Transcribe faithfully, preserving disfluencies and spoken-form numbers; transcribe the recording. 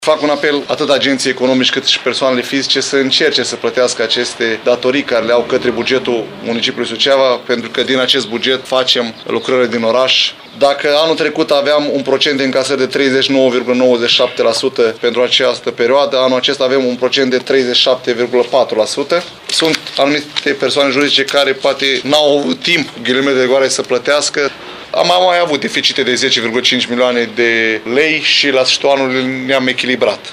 Fac un apel atât agenții economici cât și persoanele fizice să încerce să plătească aceste datorii care le au către bugetul municipiului Suceava, pentru că din acest buget facem lucrări din oraș. Dacă anul trecut aveam un procent de încasări de treizeci și nouă virgulă nouăzeci și șapte la sută pentru această perioadă, anul acesta avem un procent de treizeci și șapte virgulă patru la sută. Sunt anumite persoane juridice care poate n-au avut timp, ghilimele de rigoare, să plătească. Am mai avut deficite de zece virgulă cinci milioane de lei și la sfârșitul anului ne-am echilibrat.